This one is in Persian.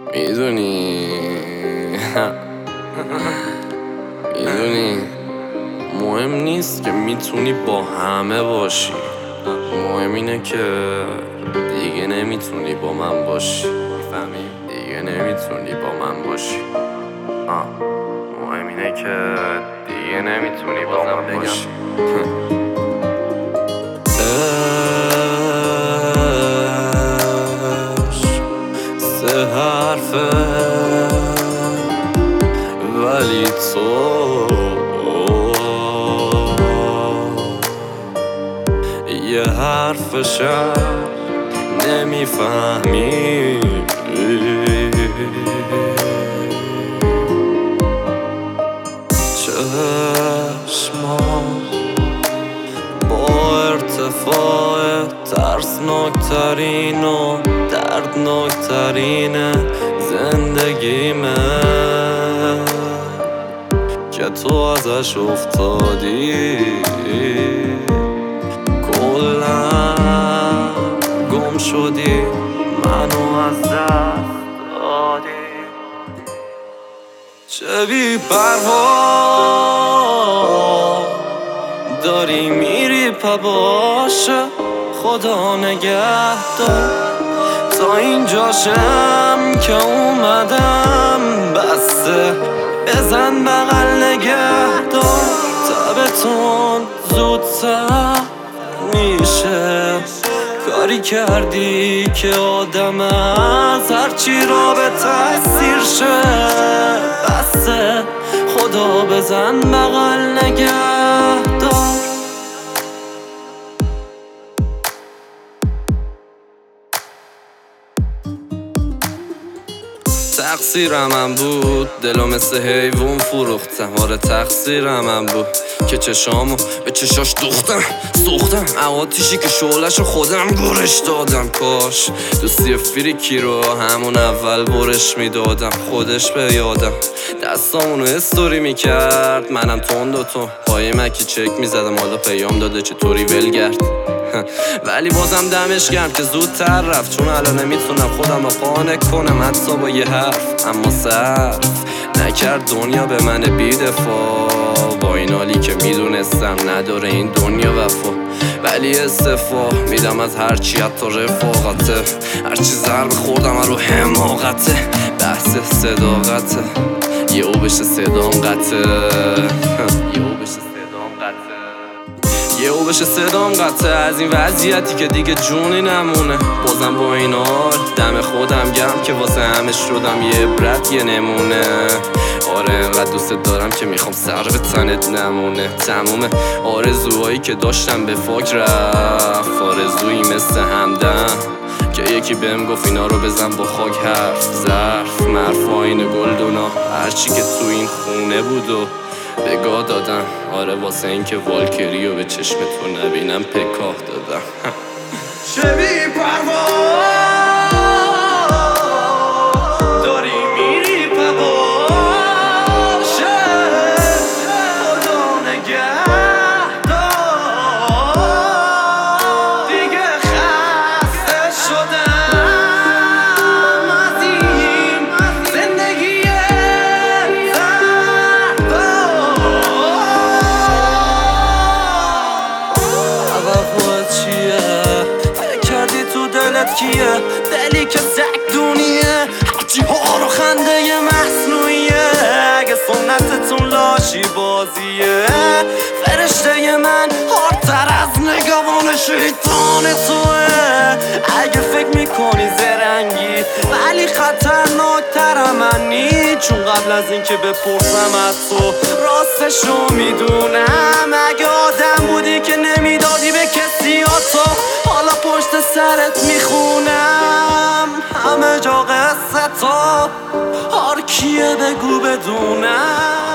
میدونی میدونی مهم نیست که میتونی با همه باشی، مهم اینه که دیگه نمیتونی با من باشی. میفهمی؟ دیگه نمیتونی با من باشی. مهم اینه که دیگه نمیتونی با من باشی. سه حرفه ولی تو یه حرفشم نمیفهمی. چشمام با ارتفاع ترسناکترین و دردناکترین زندگیمه که تو ازش افتادی، کلا گم شدی، منو از دست دادی. چه بی پروا داری میری پا باشه، خدا نگهدار تا اینجاشم که اومدم. بسته بزن بغل نگهدار، تبتون زودتر میشه. کاری کردی که آدم از هرچی را به تأثیر شه. بسته خدا بزن بغل نگهدار. تقصیرم من بود، دلو مثل حیوون فروختم. آره تقصیرم من بود که چشامو به چشاش دوختم سوختم. آتیشی که شعله‌شو خودم گورش دادم. کاش دوستی فریکی رو همون اول برش میدادم. خودش به یادم دستامونو استوری میکرد، منم تند و تو پای مکی چک میزدم. حالا پیام داده چطوری ولگرد. ولی بازم دمش گرم که زودتر رفت، چون الان نمیتونم خودم رو قانع کنم حتی با یه حرف. اما صرف نکرد دنیا به من بی‌دفاع، با این حالی که میدونستم نداره این دنیا وفا. ولی استعفا میدم از هرچی حتی رفاقته. هرچی ضربه خوردم رو حماقته. بحث صداقته یهو بشه صدام قطعه از این وضعیتی که دیگه جونی نمونه. بازم با این حال دم خودم گرم که واسه همه شدم یه عبرت یه نمونه. آره انقدر دوست دارم که میخوام سر به تنت نمونه. تموم آرزوهایی که داشتم به فاک رفت. آرزویی مثل همدم که یکی بهم گفت اینا رو بزن با خاک حرف. ظرف مرف آین گلدونا هرچی که تو این خونه بود و بگاه دادم. آره واسه این که والکری رو به چشم تو نبینم پکاه دادم. چه بی پروا داری میری پا باشه، خدا نگهدار. دیگه خسته شدم از این زندگی دلت کیه؟ دلی که زکدونیه، هرچی ها رو خنده مصنوعیه. اگه سنتتون لاشی بازیه، فرشته من هارتر از نگوان شیطان توه. اگه فکر میکنی زرنگی ولی خطرناکتر منی، چون قبل از این که بپرسم از تو راستشو میدونم. اگه آدم بودی که نمیدادی به کسی ها تو، حالا پشت سرت میخونم همه جا قصه تا. هر کیه بگو بدونم.